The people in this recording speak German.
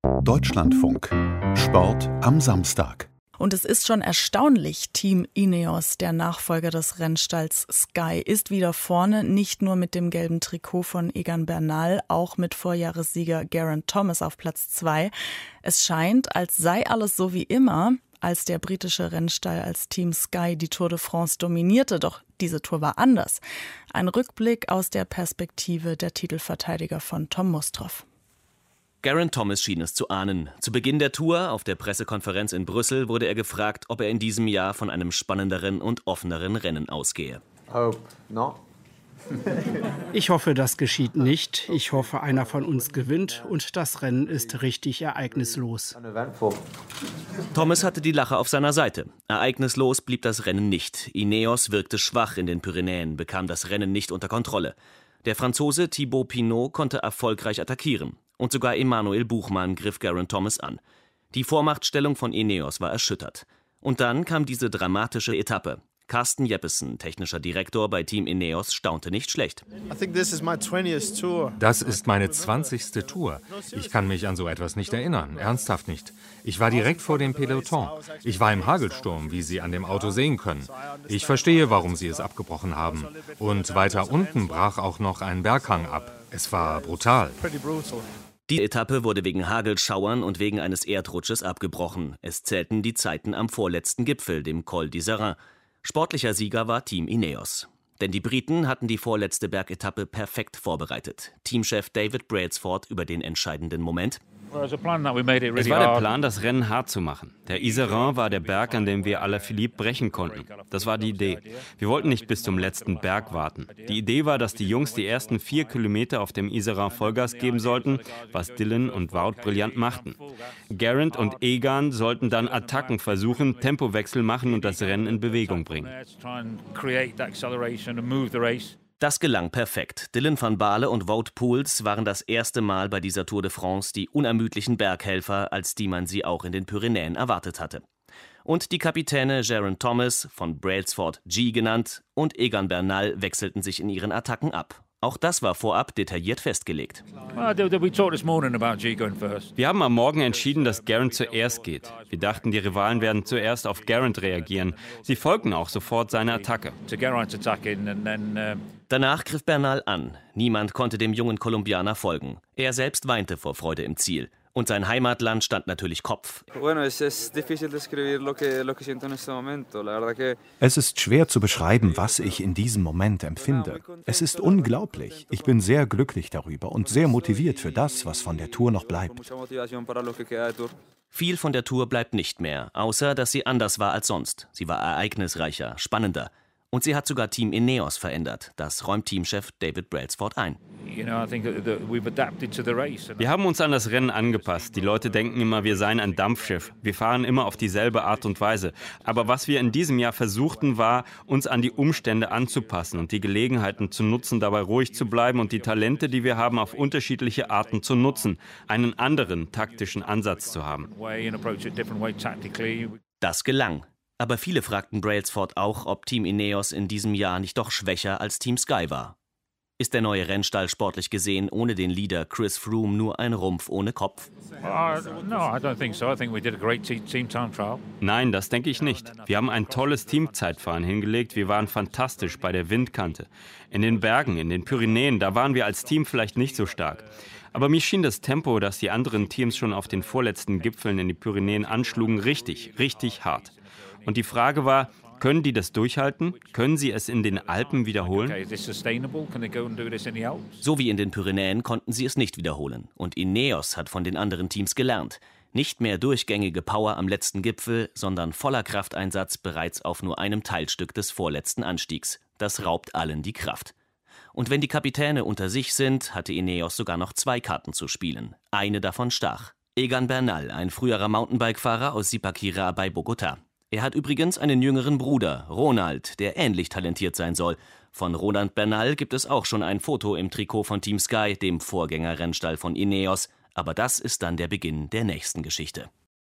Deutschlandfunk. Sport am Samstag. Und es ist schon erstaunlich, Team Ineos, der Nachfolger des Rennstalls Sky, ist wieder vorne, nicht nur mit dem gelben Trikot von Egan Bernal, auch mit Vorjahressieger Geraint Thomas auf Platz 2. Es scheint, als sei alles so wie immer, als der britische Rennstall als Team Sky die Tour de France dominierte, doch diese Tour war anders. Ein Rückblick aus der Perspektive der Titelverteidiger von Tom Mustroff. Geraint Thomas schien es zu ahnen. Zu Beginn der Tour, auf der Pressekonferenz in Brüssel, wurde er gefragt, ob er in diesem Jahr von einem spannenderen und offeneren Rennen ausgehe. Ich hoffe, das geschieht nicht. Ich hoffe, einer von uns gewinnt und das Rennen ist richtig ereignislos. Thomas hatte die Lache auf seiner Seite. Ereignislos blieb das Rennen nicht. Ineos wirkte schwach in den Pyrenäen, bekam das Rennen nicht unter Kontrolle. Der Franzose Thibaut Pinot konnte erfolgreich attackieren. Und sogar Emanuel Buchmann griff Geraint Thomas an. Die Vormachtstellung von Ineos war erschüttert. Und dann kam diese dramatische Etappe. Carsten Jeppesen, technischer Direktor bei Team Ineos, staunte nicht schlecht. Das ist meine 20. Tour. Ich kann mich an so etwas nicht erinnern, ernsthaft nicht. Ich war direkt vor dem Peloton. Ich war im Hagelsturm, wie Sie an dem Auto sehen können. Ich verstehe, warum Sie es abgebrochen haben. Und weiter unten brach auch noch ein Berghang ab. Es war brutal. Die Etappe wurde wegen Hagelschauern und wegen eines Erdrutsches abgebrochen. Es zählten die Zeiten am vorletzten Gipfel, dem Col d'Isère. Sportlicher Sieger war Team Ineos. Denn die Briten hatten die vorletzte Bergetappe perfekt vorbereitet. Teamchef David Brailsford über den entscheidenden Moment. Es war der Plan, das Rennen hart zu machen. Der Iseran war der Berg, an dem wir Alaphilippe brechen konnten. Das war die Idee. Wir wollten nicht bis zum letzten Berg warten. Die Idee war, dass die Jungs die ersten 4 Kilometer auf dem Iseran Vollgas geben sollten, was Dylan und Wout brillant machten. Geraint und Egan sollten dann Attacken versuchen, Tempowechsel machen und das Rennen in Bewegung bringen. Das gelang perfekt. Dylan van Baarle und Wout Poels waren das erste Mal bei dieser Tour de France die unermüdlichen Berghelfer, als die man sie auch in den Pyrenäen erwartet hatte. Und die Kapitäne Geraint Thomas, von Brailsford G genannt, und Egan Bernal wechselten sich in ihren Attacken ab. Auch das war vorab detailliert festgelegt. Wir haben am Morgen entschieden, dass Geraint zuerst geht. Wir dachten, die Rivalen werden zuerst auf Geraint reagieren. Sie folgten auch sofort seiner Attacke. Danach griff Bernal an. Niemand konnte dem jungen Kolumbianer folgen. Er selbst weinte vor Freude im Ziel. Und sein Heimatland stand natürlich Kopf. Es ist schwer zu beschreiben, was ich in diesem Moment empfinde. Es ist unglaublich. Ich bin sehr glücklich darüber und sehr motiviert für das, was von der Tour noch bleibt. Viel von der Tour bleibt nicht mehr, außer dass sie anders war als sonst. Sie war ereignisreicher, spannender. Und sie hat sogar Team Ineos verändert. Das räumt Teamchef David Brailsford ein. Wir haben uns an das Rennen angepasst. Die Leute denken immer, wir seien ein Dampfschiff. Wir fahren immer auf dieselbe Art und Weise. Aber was wir in diesem Jahr versuchten, war, uns an die Umstände anzupassen und die Gelegenheiten zu nutzen, dabei ruhig zu bleiben und die Talente, die wir haben, auf unterschiedliche Arten zu nutzen. Einen anderen taktischen Ansatz zu haben. Das gelang. Aber viele fragten Brailsford auch, ob Team Ineos in diesem Jahr nicht doch schwächer als Team Sky war. Ist der neue Rennstall sportlich gesehen ohne den Leader Chris Froome nur ein Rumpf ohne Kopf? Nein, das denke ich nicht. Wir haben ein tolles Teamzeitfahren hingelegt. Wir waren fantastisch bei der Windkante. In den Bergen, in den Pyrenäen, da waren wir als Team vielleicht nicht so stark. Aber mir schien das Tempo, das die anderen Teams schon auf den vorletzten Gipfeln in die Pyrenäen anschlugen, richtig hart. Und die Frage war, können die das durchhalten? Können sie es in den Alpen wiederholen? So wie in den Pyrenäen konnten sie es nicht wiederholen. Und Ineos hat von den anderen Teams gelernt. Nicht mehr durchgängige Power am letzten Gipfel, sondern voller Krafteinsatz bereits auf nur einem Teilstück des vorletzten Anstiegs. Das raubt allen die Kraft. Und wenn die Kapitäne unter sich sind, hatte Ineos sogar noch 2 Karten zu spielen. Eine davon stach. Egan Bernal, ein früherer Mountainbike-Fahrer aus Zipaquirá bei Bogotá. Er hat übrigens einen jüngeren Bruder, Ronald, der ähnlich talentiert sein soll. Von Roland Bernal gibt es auch schon ein Foto im Trikot von Team Sky, dem Vorgängerrennstall von Ineos. Aber das ist dann der Beginn der nächsten Geschichte.